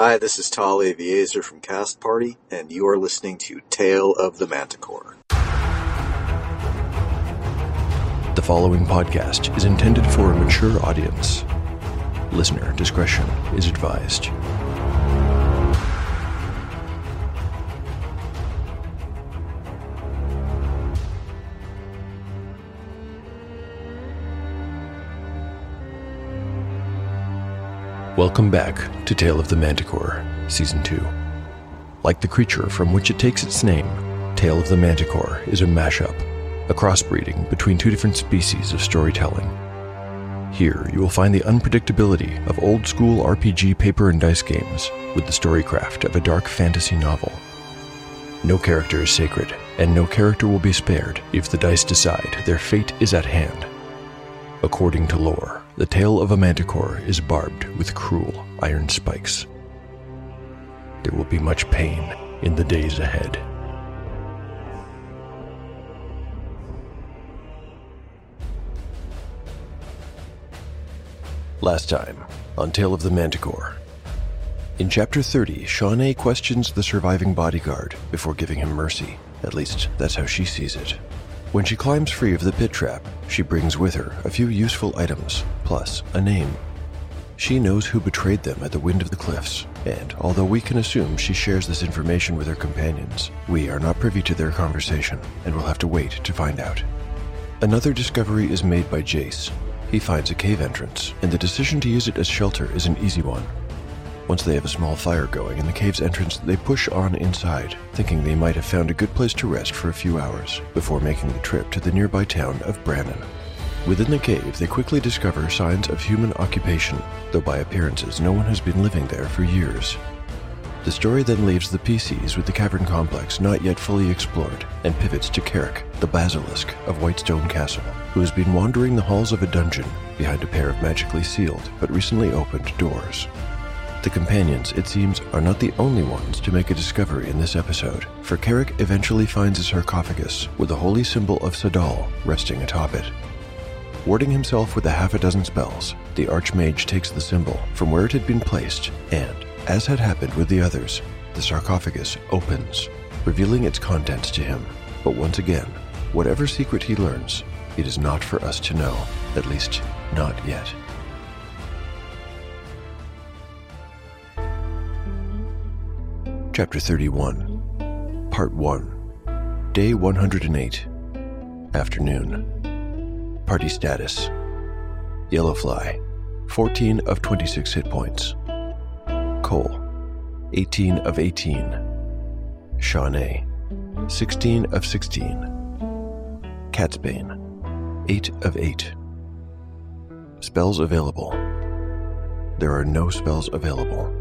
Hi, this is Talia Viezer from Cast Party, and you are listening to Tale of the Manticore. The following podcast is intended for a mature audience. Listener discretion is advised. Welcome back to Tale of the Manticore, Season 2. Like the creature from which it takes its name, Tale of the Manticore is a mashup, a crossbreeding between two different species of storytelling. Here, you will find the unpredictability of old-school RPG paper and dice games with the storycraft of a dark fantasy novel. No character is sacred, and no character will be spared if the dice decide their fate is at hand. According to lore, the tail of a manticore is barbed with cruel iron spikes. There will be much pain in the days ahead. Last time on Tale of the Manticore. In Chapter 30, Shawnee questions the surviving bodyguard before giving him mercy. At least, that's how she sees it. When she climbs free of the pit trap, she brings with her a few useful items, plus a name. She knows who betrayed them at the Wind of the Cliffs, and although we can assume she shares this information with her companions, we are not privy to their conversation, and will have to wait to find out. Another discovery is made by Jace. He finds a cave entrance, and the decision to use it as shelter is an easy one. Once they have a small fire going in the cave's entrance, they push on inside, thinking they might have found a good place to rest for a few hours, before making the trip to the nearby town of Brannon. Within the cave, they quickly discover signs of human occupation, though by appearances no one has been living there for years. The story then leaves the PCs with the cavern complex not yet fully explored, and pivots to Carrick, the basilisk of Whitestone Castle, who has been wandering the halls of a dungeon behind a pair of magically sealed but recently opened doors. The companions, it seems, are not the only ones to make a discovery in this episode, for Carrick eventually finds a sarcophagus with a holy symbol of Sadal resting atop it. Warding himself with a half a dozen spells, the Archmage takes the symbol from where it had been placed, and, as had happened with the others, the sarcophagus opens, revealing its contents to him. But once again, whatever secret he learns, it is not for us to know, at least not yet. Chapter 31, Part 1, Day 108, Afternoon. Party status: Yellowfly, 14 of 26 hit points. Cole, 18 of 18. Shawnee, 16 of 16. Catsbane, 8 of 8. Spells available. There are no spells available.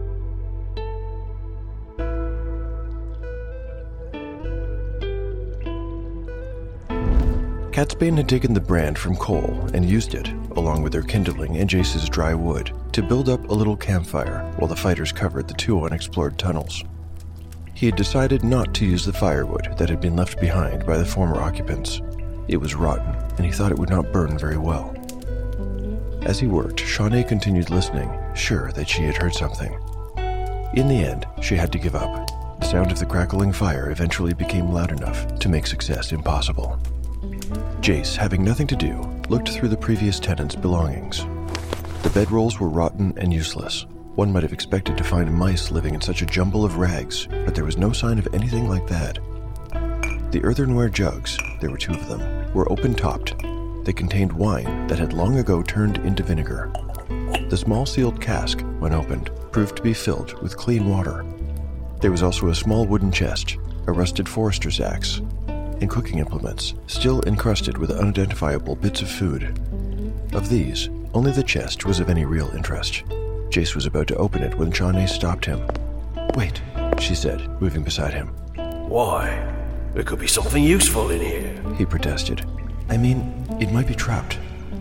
Catsbane had taken the brand from Cole and used it, along with their kindling and Jace's dry wood, to build up a little campfire while the fighters covered the two unexplored tunnels. He had decided not to use the firewood that had been left behind by the former occupants. It was rotten, and he thought it would not burn very well. As he worked, Shawnee continued listening, sure that she had heard something. In the end, she had to give up. The sound of the crackling fire eventually became loud enough to make success impossible. Jace, having nothing to do, looked through the previous tenants' belongings. The bedrolls were rotten and useless. One might have expected to find mice living in such a jumble of rags, but there was no sign of anything like that. The earthenware jugs, there were two of them, were open-topped. They contained wine that had long ago turned into vinegar. The small sealed cask, when opened, proved to be filled with clean water. There was also a small wooden chest, a rusted forester's axe, and cooking implements, still encrusted with unidentifiable bits of food. Of these, only the chest was of any real interest. Jace was about to open it when Shawnee stopped him. "Wait," she said, moving beside him. "Why? There could be something useful in here," he protested. "I mean, it might be trapped."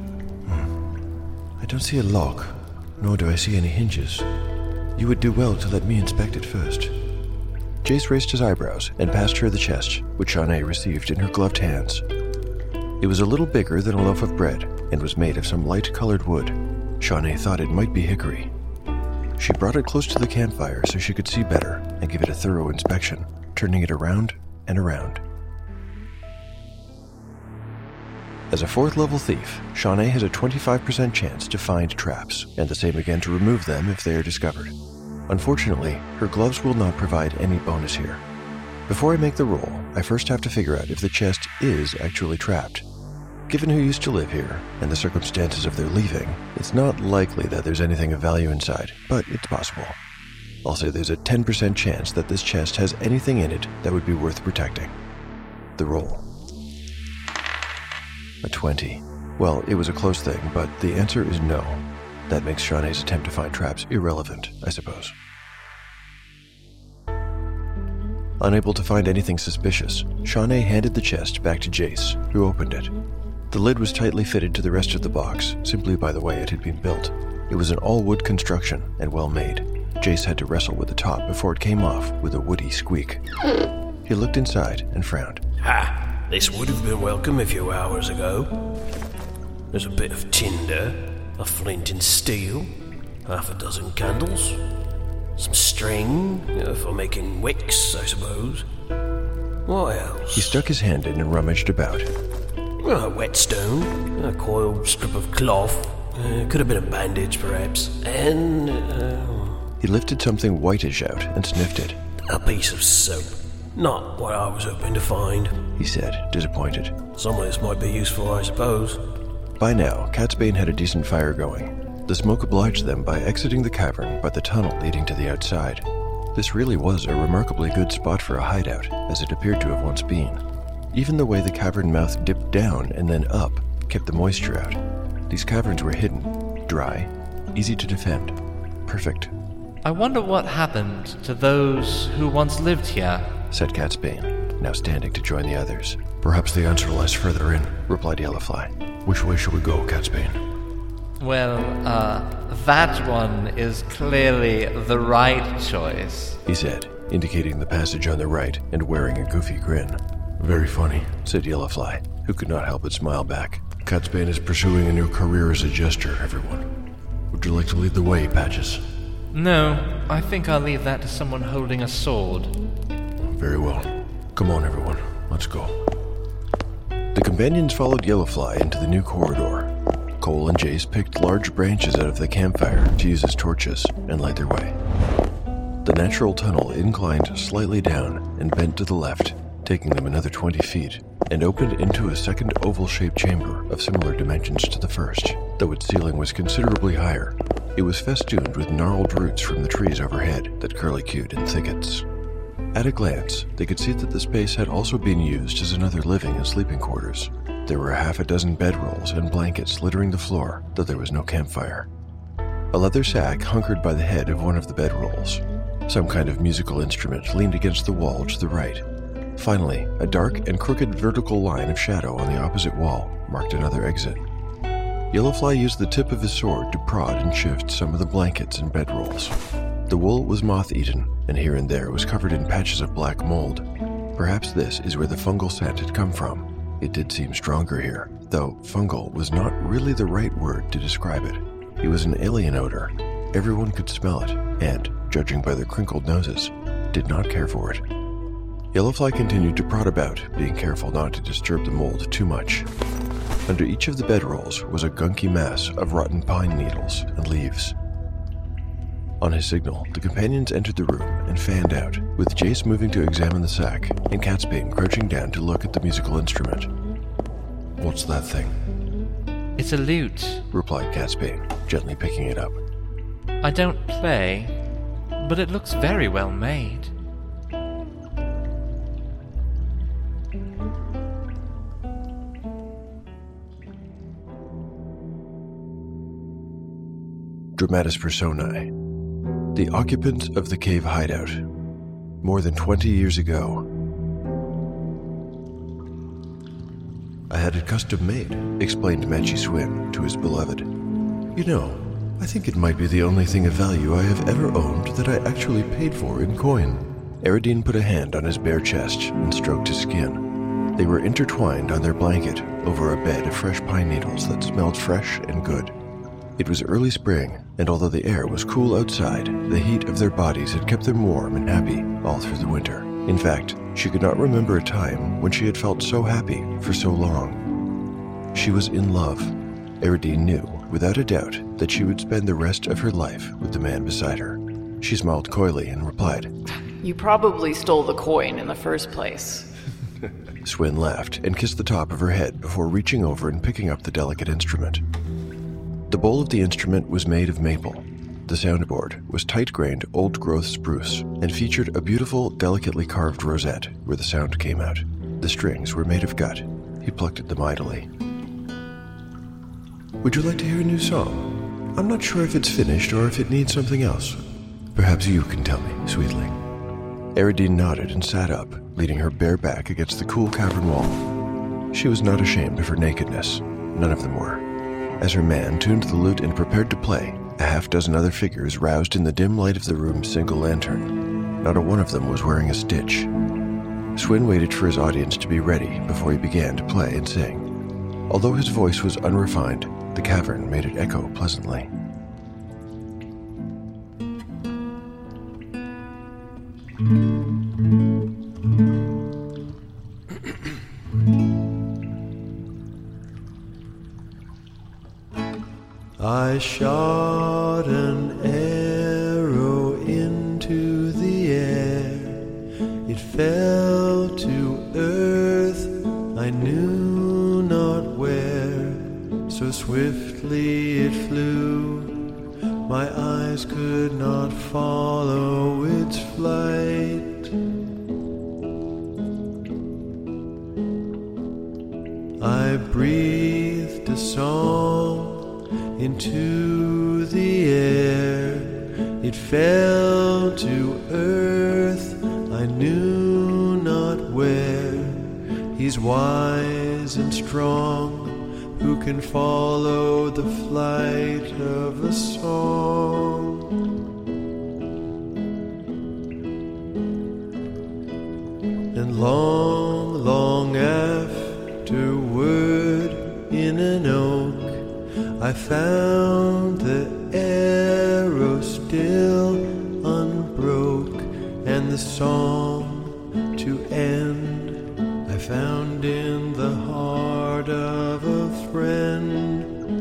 "I don't see a lock, nor do I see any hinges. You would do well to let me inspect it first." Jace raised his eyebrows and passed her the chest, which Shawnee received in her gloved hands. It was a little bigger than a loaf of bread and was made of some light-colored wood. Shawnee thought it might be hickory. She brought it close to the campfire so she could see better and give it a thorough inspection, turning it around and around. As a 4th level thief, Shawnee has a 25% chance to find traps, and the same again to remove them if they are discovered. Unfortunately, her gloves will not provide any bonus here. Before I make the roll, I first have to figure out if the chest is actually trapped. Given who used to live here, and the circumstances of their leaving, it's not likely that there's anything of value inside, but it's possible. I'll say there's a 10% chance that this chest has anything in it that would be worth protecting. The roll. A 20. Well, it was a close thing, but the answer is no. That makes Shawnee's attempt to find traps irrelevant, I suppose. Unable to find anything suspicious, Shawnee handed the chest back to Jace, who opened it. The lid was tightly fitted to the rest of the box, simply by the way it had been built. It was an all-wood construction, and well made. Jace had to wrestle with the top before it came off with a woody squeak. He looked inside and frowned. Ha! This would have been welcome a few hours ago. There's a bit of tinder, a flint and steel, half a dozen candles, some string for making wicks, I suppose. What else? He stuck his hand in and rummaged about. A whetstone, a coiled strip of cloth, could have been a bandage perhaps, and... He lifted something whitish out and sniffed it. A piece of soap. Not what I was hoping to find, he said, disappointed. Some of this might be useful, I suppose. By now, Catsbane had a decent fire going. The smoke obliged them by exiting the cavern by the tunnel leading to the outside. This really was a remarkably good spot for a hideout, as it appeared to have once been. Even the way the cavern mouth dipped down and then up kept the moisture out. These caverns were hidden, dry, easy to defend. Perfect. I wonder what happened to those who once lived here, said Catsbane, now standing to join the others. Perhaps the answer lies further in, replied Yellowfly. Which way should we go, Catsbane? Well, that one is clearly the right choice, he said, indicating the passage on the right and wearing a goofy grin. Very funny, said Yellowfly, who could not help but smile back. Catsbane is pursuing a new career as a jester, everyone. Would you like to lead the way, Patches? No, I think I'll leave that to someone holding a sword. Very well. Come on, everyone. Let's go. The companions followed Yellowfly into the new corridor. Cole and Jace picked large branches out of the campfire to use as torches and light their way. The natural tunnel inclined slightly down and bent to the left, taking them another 20 feet, and opened into a second oval-shaped chamber of similar dimensions to the first, though its ceiling was considerably higher. It was festooned with gnarled roots from the trees overhead that curlicued in thickets. At a glance, they could see that the space had also been used as another living and sleeping quarters. There were half a dozen bedrolls and blankets littering the floor, though there was no campfire. A leather sack hunkered by the head of one of the bedrolls. Some kind of musical instrument leaned against the wall to the right. Finally, a dark and crooked vertical line of shadow on the opposite wall marked another exit. Yellowfly used the tip of his sword to prod and shift some of the blankets and bedrolls. The wool was moth-eaten, and here and there was covered in patches of black mold. Perhaps this is where the fungal scent had come from. It did seem stronger here, though fungal was not really the right word to describe it. It was an alien odor. Everyone could smell it, and, judging by their crinkled noses, did not care for it. Yellowfly continued to prod about, being careful not to disturb the mold too much. Under each of the bedrolls was a gunky mass of rotten pine needles and leaves. On his signal, the companions entered the room and fanned out, with Jace moving to examine the sack and Catsbane crouching down to look at the musical instrument. What's that thing? It's a lute, replied Catsbane, gently picking it up. I don't play, but it looks very well made. Dramatis Personae. The occupant of the cave hideout. More than 20 years ago. I had it custom made, explained Manchi Swin to his beloved. You know, I think it might be the only thing of value I have ever owned that I actually paid for in coin. Eridine put a hand on his bare chest and stroked his skin. They were intertwined on their blanket over a bed of fresh pine needles that smelled fresh and good. It was early spring, and although the air was cool outside, the heat of their bodies had kept them warm and happy all through the winter. In fact, she could not remember a time when she had felt so happy for so long. She was in love. Eridine knew, without a doubt, that she would spend the rest of her life with the man beside her. She smiled coyly and replied, "You probably stole the coin in the first place." Swin laughed and kissed the top of her head before reaching over and picking up the delicate instrument. The bowl of the instrument was made of maple. The soundboard was tight-grained old-growth spruce and featured a beautiful, delicately carved rosette where the sound came out. The strings were made of gut. He plucked at them idly. "Would you like to hear a new song? I'm not sure if it's finished or if it needs something else. Perhaps you can tell me, sweetly." Eridine nodded and sat up, leaning her bare back against the cool cavern wall. She was not ashamed of her nakedness. None of them were. As her man tuned the lute and prepared to play, a half-dozen other figures roused in the dim light of the room's single lantern. Not a one of them was wearing a stitch. Swin waited for his audience to be ready before he began to play and sing. Although his voice was unrefined, the cavern made it echo pleasantly. I shot an arrow into the air. It fell to earth, I knew not where. So swiftly it flew, my eyes could not follow its flight. I breathed a song into the air. It fell to earth, I knew not where. He's wise and strong, who can follow the flight of a song. And long, long afterward, in an oak, I found the arrow still unbroke, and the song to end I found in the heart of a friend.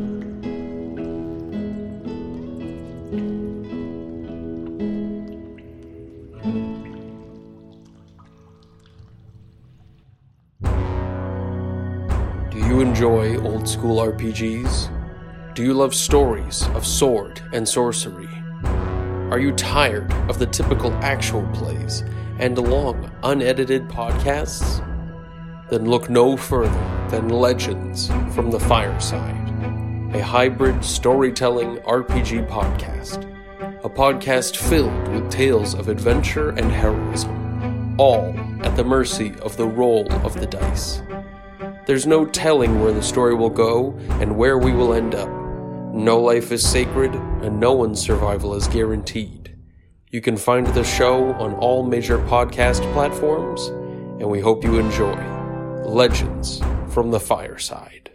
Do you enjoy old school RPGs? Do you love stories of sword and sorcery? Are you tired of the typical actual plays and long, unedited podcasts? Then look no further than Legends from the Fireside, a hybrid storytelling RPG podcast. A podcast filled with tales of adventure and heroism, all at the mercy of the roll of the dice. There's no telling where the story will go and where we will end up. No life is sacred, and no one's survival is guaranteed. You can find the show on all major podcast platforms, and we hope you enjoy Legends from the Fireside.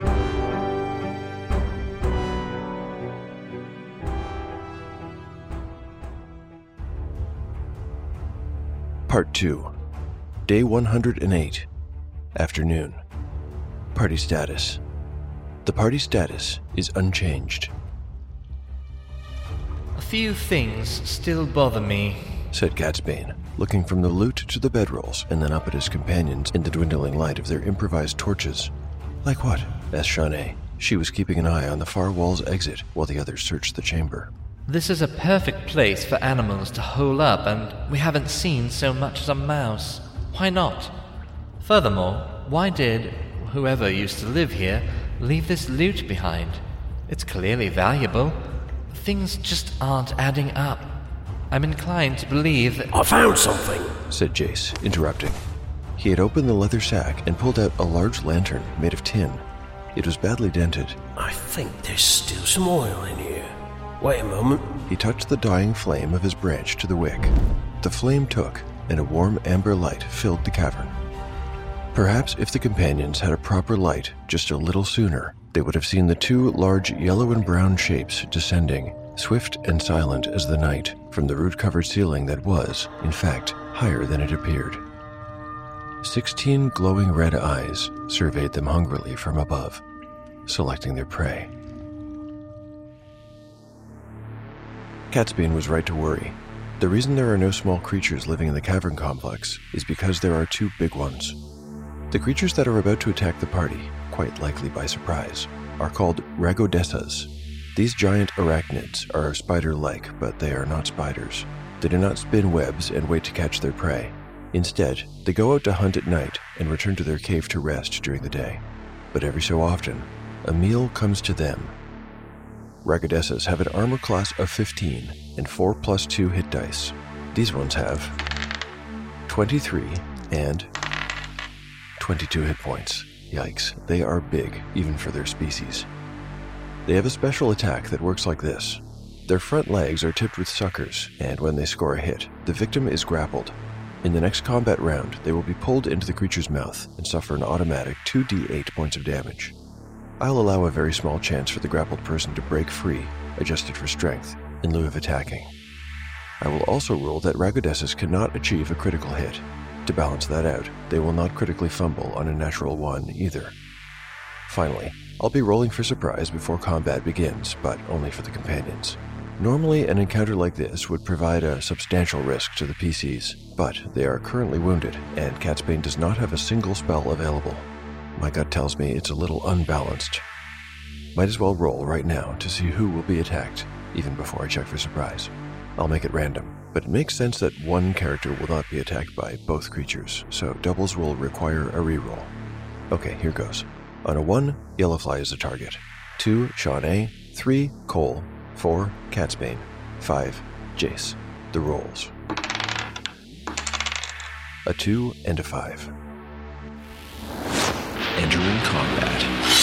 Part 2. Day 108. Afternoon. Party status. The party status is unchanged. A few things still bother me, said Gatsbane, looking from the lute to the bedrolls and then up at his companions in the dwindling light of their improvised torches. Like what? asked Shawnee. She was keeping an eye on the far wall's exit while the others searched the chamber. This is a perfect place for animals to hole up, and we haven't seen so much as a mouse. Why not? Furthermore, why did whoever used to live here leave this loot behind? It's clearly valuable. Things just aren't adding up. I'm inclined to believe that... I found something, said Jace, interrupting. He had opened the leather sack and pulled out a large lantern made of tin. It was badly dented. I think there's still some oil in here. Wait a moment. He touched the dying flame of his branch to the wick. The flame took, and a warm amber light filled the cavern. Perhaps if the companions had a proper light just a little sooner, they would have seen the two large yellow and brown shapes descending, swift and silent as the night, from the root-covered ceiling that was, in fact, higher than it appeared. 16 glowing red eyes surveyed them hungrily from above, selecting their prey. Catsbane was right to worry. The reason there are no small creatures living in the cavern complex is because there are two big ones. The creatures that are about to attack the party, quite likely by surprise, are called Ragodessas. These giant arachnids are spider-like, but they are not spiders. They do not spin webs and wait to catch their prey. Instead, they go out to hunt at night and return to their cave to rest during the day. But every so often, a meal comes to them. Ragodessas have an armor class of 15 and 4+2 hit dice. These ones have 23 and 22 hit points. Yikes, they are big, even for their species. They have a special attack that works like this. Their front legs are tipped with suckers, and when they score a hit, the victim is grappled. In the next combat round, they will be pulled into the creature's mouth and suffer an automatic 2d8 points of damage. I'll allow a very small chance for the grappled person to break free, adjusted for strength, in lieu of attacking. I will also rule that Ragodessas cannot achieve a critical hit. To balance that out, they will not critically fumble on a natural 1 either. Finally, I'll be rolling for surprise before combat begins, but only for the companions. Normally, an encounter like this would provide a substantial risk to the PCs, but they are currently wounded, and Catsbane does not have a single spell available. My gut tells me it's a little unbalanced. Might as well roll right now to see who will be attacked, even before I check for surprise. I'll make it random, but it makes sense that one character will not be attacked by both creatures, so doubles will require a reroll. Okay, here goes. On a 1, Yellowfly is the target. 2, Sean A. 3, Cole. 4, Catsbane. 5, Jace. The rolls. A 2 and a 5. Entering combat.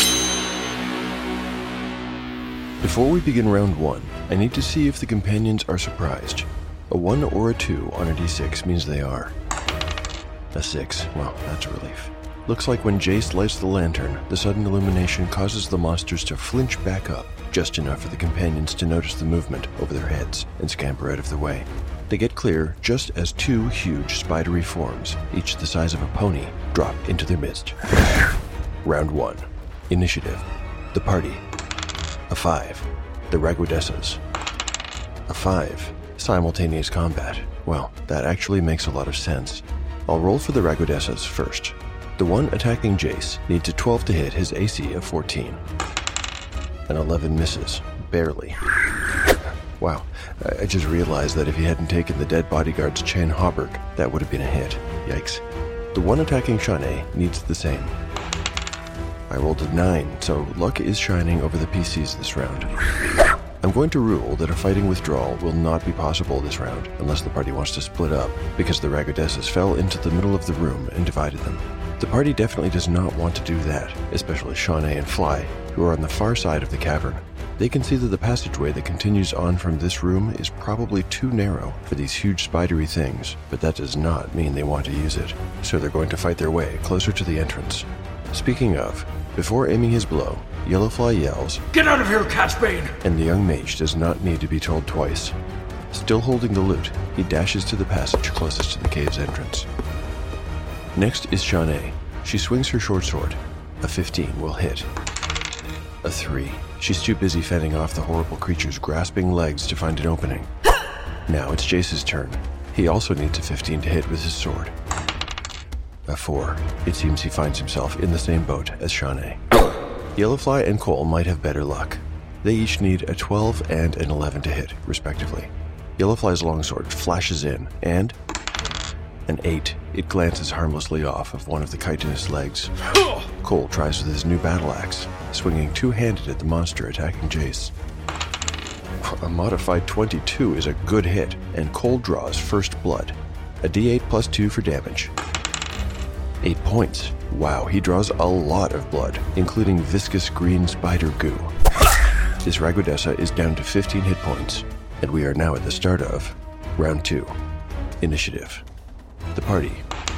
Before we begin round 1, I need to see if the companions are surprised. A 1 or a 2 on a d6 means they are. A 6, well, that's a relief. Looks like when Jace lights the lantern, the sudden illumination causes the monsters to flinch back up, just enough for the companions to notice the movement over their heads and scamper out of the way. They get clear just as 2 huge spidery forms, each the size of a pony, drop into their midst. Round 1. Initiative. The party. A 5. The Ragodessas. A 5. Simultaneous combat. Well, that actually makes a lot of sense. I'll roll for the Ragodessas first. The one attacking Jace needs a 12 to hit his AC of 14. An 11 misses. Barely. Wow, I just realized that if he hadn't taken the dead bodyguard's chain hauberk, that would have been a hit. Yikes. The one attacking Shanae needs the same. I rolled a 9, so luck is shining over the PCs this round. I'm going to rule that a fighting withdrawal will not be possible this round unless the party wants to split up, because the Ragodessas fell into the middle of the room and divided them. The party definitely does not want to do that, especially Shanae and Fly, who are on the far side of the cavern. They can see that the passageway that continues on from this room is probably too narrow for these huge spidery things, but that does not mean they want to use it, so they're going to fight their way closer to the entrance. Speaking of, before aiming his blow, Yellowfly yells, "Get out of here, Catsbane!" And the young mage does not need to be told twice. Still holding the loot, he dashes to the passage closest to the cave's entrance. Next is Shanae. She swings her short sword. A 15 will hit. A 3. She's too busy fending off the horrible creature's grasping legs to find an opening. Now it's Jace's turn. He also needs a 15 to hit with his sword. A 4. It seems he finds himself in the same boat as Shanae. Yellowfly and Cole might have better luck. They each need a 12 and an 11 to hit, respectively. Yellowfly's longsword flashes in, and an 8. It glances harmlessly off of one of the chitinous legs. Cole tries with his new battle axe, swinging two-handed at the monster attacking Jace. A modified 22 is a good hit, and Cole draws first blood. A d8 plus 2 for damage. 8 points. Wow, he draws a lot of blood, including viscous green spider goo. This Ragodessa is down to 15 hit points, and we are now at the start of Round 2. Initiative. The party.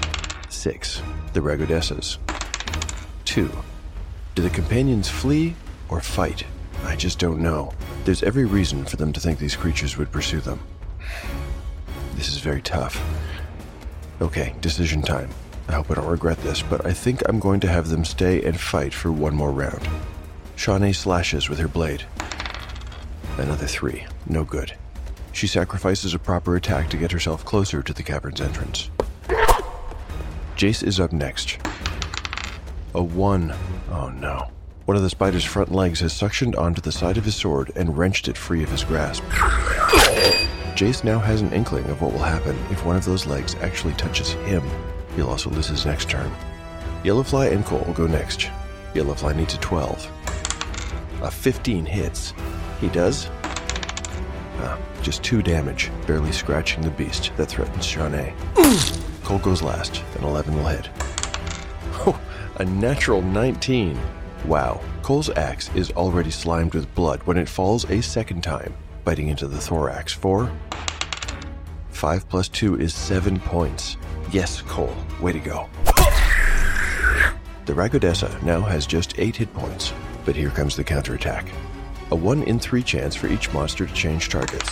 6. The Ragodessas. 2. Do the companions flee or fight. I just don't know. There's every reason for them to think these creatures would pursue them. This is very tough. Okay, decision time. I hope I don't regret this, but I think I'm going to have them stay and fight for one more round. Shawnee slashes with her blade. Another 3. No good. She sacrifices a proper attack to get herself closer to the cavern's entrance. Jace is up next. A 1. Oh no. One of the spider's front legs has suctioned onto the side of his sword and wrenched it free of his grasp. Jace now has an inkling of what will happen if one of those legs actually touches him. He'll also lose his next turn. Yellowfly and Cole will go next. Yellowfly needs a 12. A 15 hits. He does? Just 2 damage, barely scratching the beast that threatens Shawnee. Cole goes last, and 11 will hit. Oh, a natural 19. Wow, Cole's axe is already slimed with blood when it falls a second time, biting into the thorax for 5 plus 2 is 7 points. Yes, Cole, way to go. The Ragodessa now has just 8 hit points, but here comes the counterattack. A 1 in 3 chance for each monster to change targets.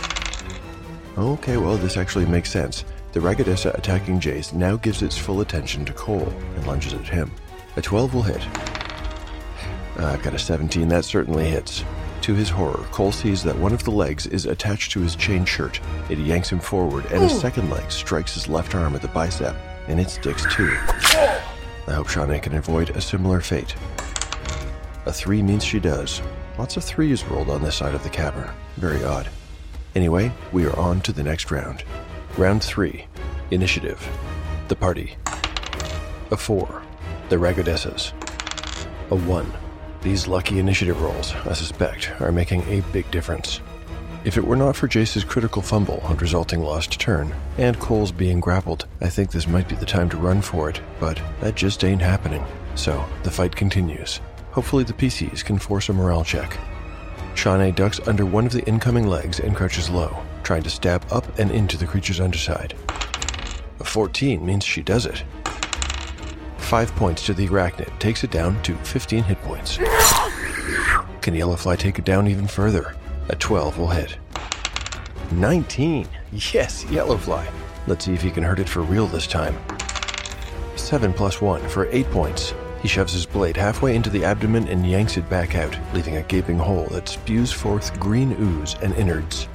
Okay, well, this actually makes sense. The Ragodessa attacking Jace now gives its full attention to Cole and lunges at him. A 12 will hit. I've got a 17, that certainly hits. To his horror, Cole sees that one of the legs is attached to his chain shirt. It yanks him forward, and a second leg strikes his left arm at the bicep, and it sticks too. I hope Shawnee can avoid a similar fate. A 3 means she does. Lots of 3s rolled on this side of the cavern. Very odd. Anyway, we are on to the next round. Round 3. Initiative. The party. A 4. The Ragodessas. A 1. These lucky initiative rolls, I suspect, are making a big difference. If it were not for Jace's critical fumble and resulting lost turn, and Cole's being grappled, I think this might be the time to run for it, but that just ain't happening. So, the fight continues. Hopefully the PCs can force a morale check. Shawnee ducks under one of the incoming legs and crouches low, trying to stab up and into the creature's underside. A 14 means she does it. 5 points to the arachnid takes it down to 15 hit points. Can Yellowfly take it down even further? A 12 will hit. 19! Yes, Yellowfly! Let's see if he can hurt it for real this time. 7 plus 1 for 8 points. He shoves his blade halfway into the abdomen and yanks it back out, leaving a gaping hole that spews forth green ooze and innards.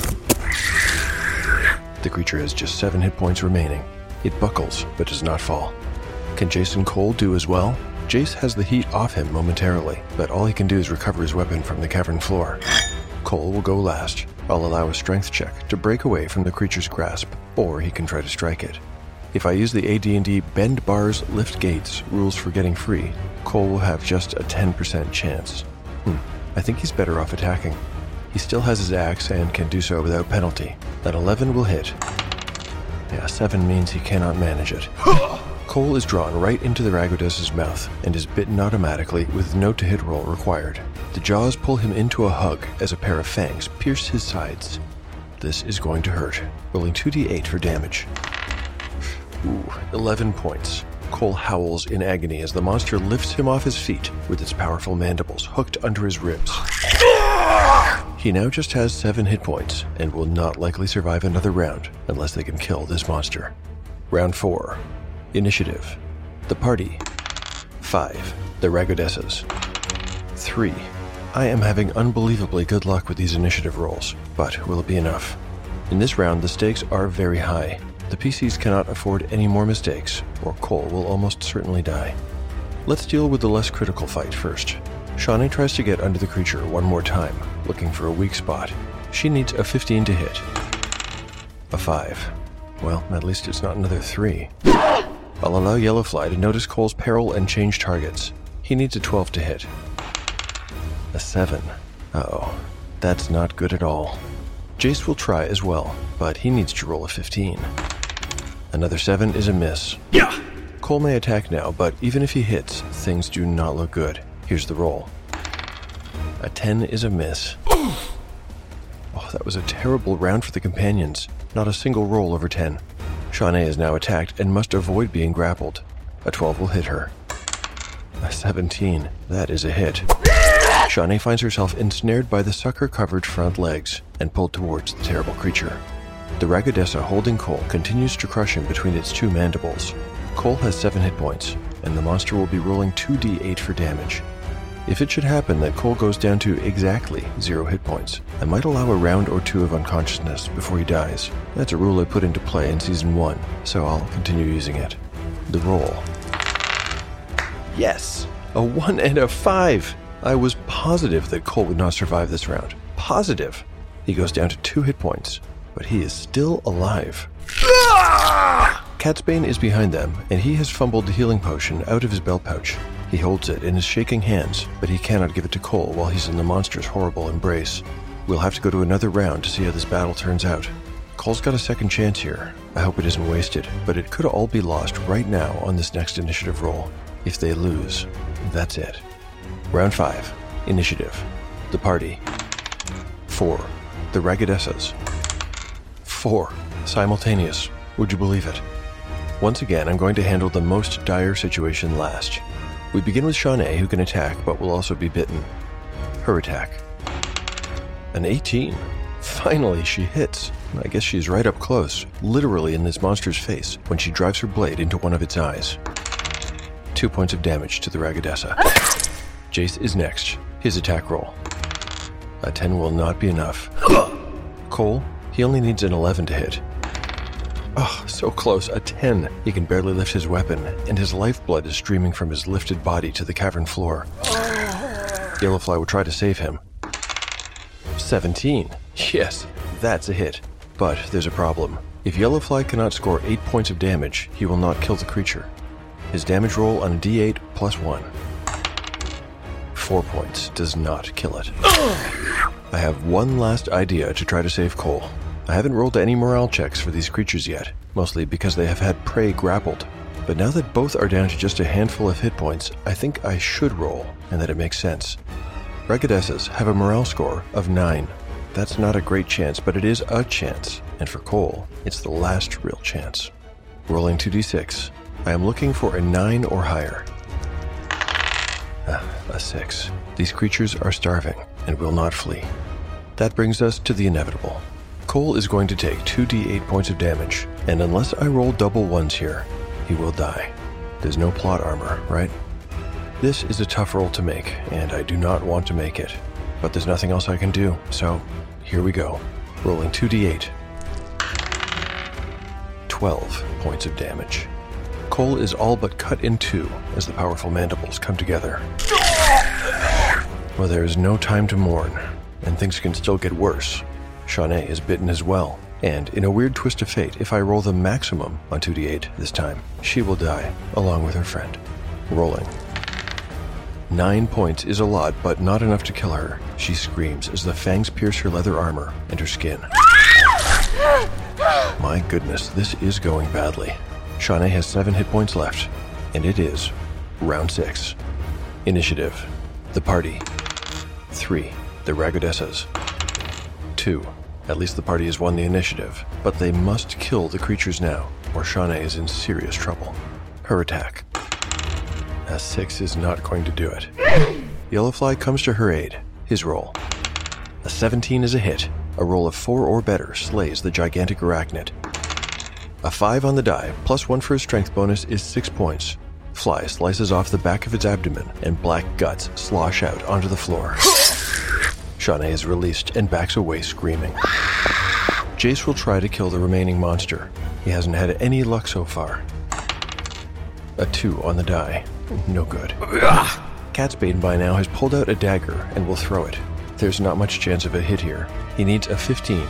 The creature has just 7 hit points remaining. It buckles, but does not fall. Can Jason Cole do as well? Jace has the heat off him momentarily, but all he can do is recover his weapon from the cavern floor. Cole will go last. I'll allow a strength check to break away from the creature's grasp, or he can try to strike it. If I use the AD&D Bend Bars, Lift Gates rules for getting free, Cole will have just a 10% chance. I think he's better off attacking. He still has his axe and can do so without penalty. That 11 will hit. Yeah, 7 means he cannot manage it. Cole is drawn right into the Ragodessa's mouth and is bitten automatically with no to-hit roll required. The jaws pull him into a hug as a pair of fangs pierce his sides. This is going to hurt, rolling 2d8 for damage. 11 points. Cole howls in agony as the monster lifts him off his feet with its powerful mandibles hooked under his ribs. He now just has 7 hit points and will not likely survive another round unless they can kill this monster. Round 4. Initiative. The party. 5. The Ragodessas. 3. I am having unbelievably good luck with these initiative rolls, but will it be enough? In this round, the stakes are very high. The PCs cannot afford any more mistakes, or Cole will almost certainly die. Let's deal with the less critical fight first. Shawnee tries to get under the creature one more time, looking for a weak spot. She needs a 15 to hit. A 5. Well, at least it's not another 3. I'll allow Yellowfly to notice Cole's peril and change targets. He needs a 12 to hit. A 7. Uh-oh. That's not good at all. Jace will try as well, but he needs to roll a 15. Another 7 is a miss. Yeah. Cole may attack now, but even if he hits, things do not look good. Here's the roll. A 10 is a miss. Oh, that was a terrible round for the companions. Not a single roll over 10. Shawnee is now attacked and must avoid being grappled. A 12 will hit her. A 17. That is a hit. Shawnee finds herself ensnared by the sucker-covered front legs and pulled towards the terrible creature. The Ragadessa holding Cole continues to crush him between its two mandibles. Cole has 7 hit points, and the monster will be rolling 2d8 for damage. If it should happen that Cole goes down to exactly 0 hit points, I might allow a round or 2 of unconsciousness before he dies. That's a rule I put into play in Season 1, so I'll continue using it. The roll. Yes! A 1 and a 5! I was positive that Cole would not survive this round. Positive! He goes down to 2 hit points, but he is still alive. Catsbane is behind them, and he has fumbled the healing potion out of his belt pouch. He holds it in his shaking hands, but he cannot give it to Cole while he's in the monster's horrible embrace. We'll have to go to another round to see how this battle turns out. Cole's got a second chance here. I hope it isn't wasted, but it could all be lost right now on this next initiative roll. If they lose, that's it. Round 5. Initiative. The party. 4. The Ragadessas. 4. Simultaneous. Would you believe it? Once again, I'm going to handle the most dire situation last. We begin with Shawnee, who can attack, but will also be bitten. Her attack. An 18. Finally, she hits. I guess she's right up close, literally in this monster's face, when she drives her blade into one of its eyes. 2 points of damage to the Ragadessa. Jace is next. His attack roll. A 10 will not be enough. Cole, he only needs an 11 to hit. Oh, so close, a 10. He can barely lift his weapon, and his lifeblood is streaming from his lifted body to the cavern floor. Yellowfly will try to save him. 17. Yes, that's a hit. But there's a problem. If Yellowfly cannot score 8 points of damage, he will not kill the creature. His damage roll on a d8 plus 1. 4 points does not kill it. I have one last idea to try to save Cole. I haven't rolled any morale checks for these creatures yet, mostly because they have had prey grappled. But now that both are down to just a handful of hit points, I think I should roll, and that it makes sense. Ragadessas have a morale score of 9. That's not a great chance, but it is a chance, and for Cole, it's the last real chance. Rolling 2d6. I am looking for a 9 or higher. A 6. These creatures are starving, and will not flee. That brings us to the inevitable. Cole is going to take 2d8 points of damage, and unless I roll double ones here, he will die. There's no plot armor, right? This is a tough roll to make, and I do not want to make it. But there's nothing else I can do, so here we go. Rolling 2d8. 12 points of damage. Cole is all but cut in two as the powerful mandibles come together. Well, there is no time to mourn, and things can still get worse. Shawnee is bitten as well, and in a weird twist of fate, if I roll the maximum on 2d8 this time, she will die, along with her friend. Rolling. 9 points is a lot, but not enough to kill her. She screams as the fangs pierce her leather armor and her skin. My goodness, this is going badly. Shawnee has 7 hit points left, and it is round 6. Initiative. The party. 3. The Ragadessas. 2. At least the party has won the initiative, but they must kill the creatures now, or Shawnee is in serious trouble. Her attack. A 6 is not going to do it. Yellowfly comes to her aid. His roll. A 17 is a hit. A roll of 4 or better slays the gigantic arachnid. A 5 on the die, plus 1 for his strength bonus is 6 points. Fly slices off the back of its abdomen, and black guts slosh out onto the floor. Shawnee is released and backs away screaming. Jace will try to kill the remaining monster. He hasn't had any luck so far. A 2 on the die. No good. Catsbane by now has pulled out a dagger and will throw it. There's not much chance of a hit here. He needs a 15.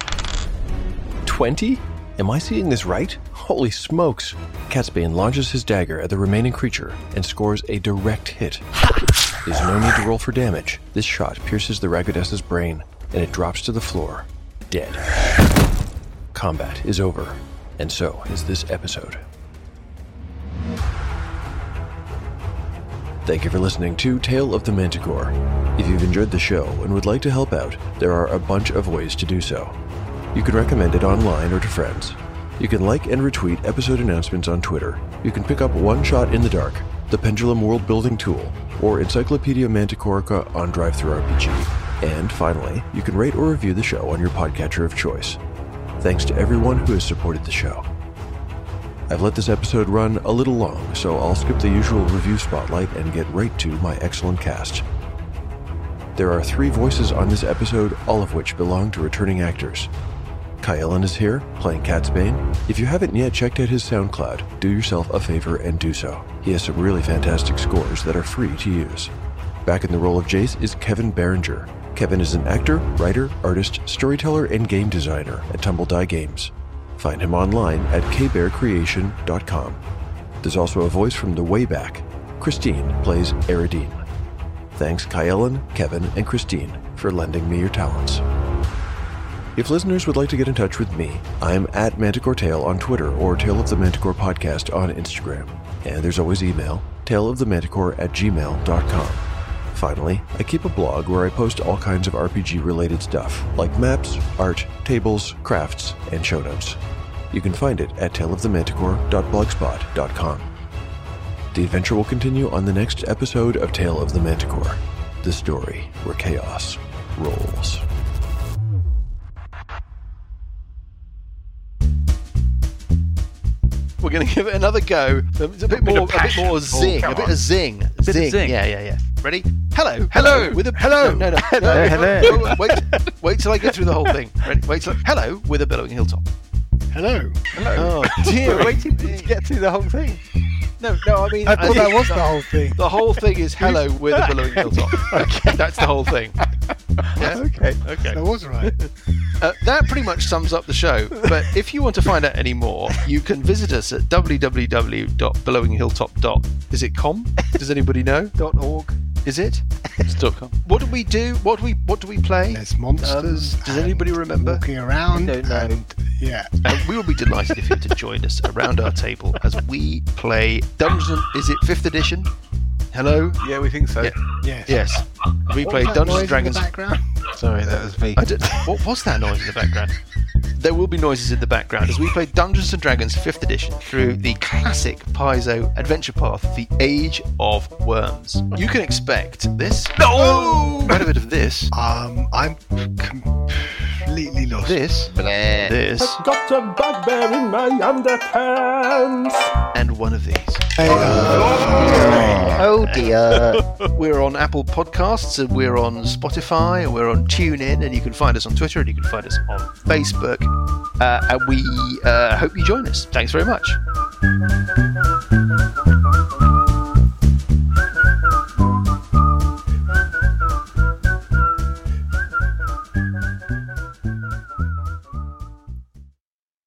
20? Am I seeing this right? Holy smokes. Catsbane launches his dagger at the remaining creature and scores a direct hit. There's no need to roll for damage. This shot pierces the Ragadessa's brain, and it drops to the floor, dead. Combat is over, and so is this episode. Thank you for listening to Tale of the Manticore. If you've enjoyed the show and would like to help out, there are a bunch of ways to do so. You can recommend it online or to friends. You can like and retweet episode announcements on Twitter. You can pick up One Shot in the Dark, the Pendulum World Building Tool, or Encyclopedia Manticorica on DriveThruRPG. And finally, you can rate or review the show on your podcatcher of choice. Thanks to everyone who has supported the show. I've let this episode run a little long, so I'll skip the usual review spotlight and get right to my excellent cast. There are 3 voices on this episode, all of which belong to returning actors. Kyle is here, playing Catsbane. If you haven't yet checked out his SoundCloud, do yourself a favor and do so. He has some really fantastic scores that are free to use. Back in the role of Jace is Kevin Berenger. Kevin is an actor, writer, artist, storyteller, and game designer at Tumble Die Games. Find him online at kbearcreation.com. There's also a voice from the way back. Christine plays Eridine. Thanks Kyle, Kevin, and Christine for lending me your talents. If listeners would like to get in touch with me, I'm at ManticoreTale on Twitter or Tale of the Manticore Podcast on Instagram. And there's always email, taleofthemanticore@gmail.com. Finally, I keep a blog where I post all kinds of RPG-related stuff, like maps, art, tables, crafts, and show notes. You can find it at taleofthemanticore.blogspot.com. The adventure will continue on the next episode of Tale of the Manticore, the story where chaos rolls. We're going to give it another go. It's a bit more zing. A bit of zing. Zing. Yeah. Ready? Hello. With a hello. No. Hello. Wait till I get through the whole thing. Ready? Hello with a billowing hilltop. Hello. Oh dear. Waiting to get through the whole thing. No. I mean, I thought that was the whole thing. The whole thing is hello with a billowing hilltop. Okay, that's the whole thing. Yeah? Okay. That was right. That pretty much sums up the show. But if you want to find out any more, you can visit us at www.billowinghilltop. Is it com? Does anybody know? .org. Is it? It's .com. What do we do? What do we play? There's monsters. Does anybody remember? Walking around. I don't know. And, yeah. We will be delighted if you were to join us around our table as we play Dungeons. Is it 5th edition? Hello? Yeah, we think so. Yeah. Yes. We play Dungeons and Dragons. In the background? Sorry, that was me. What was that noise in the background? There will be noises in the background as we play Dungeons and Dragons 5th edition through the classic Paizo adventure path, The Age of Worms. You can expect this. Oh! Quite a bit of this. I'm completely lost. This. This. I've got a bugbear in my underpants. And one of these. Oh dear. We're on Apple Podcasts, and we're on Spotify, and we're on TuneIn, and you can find us on Twitter, and you can find us on Facebook. And we hope you join us. Thanks very much.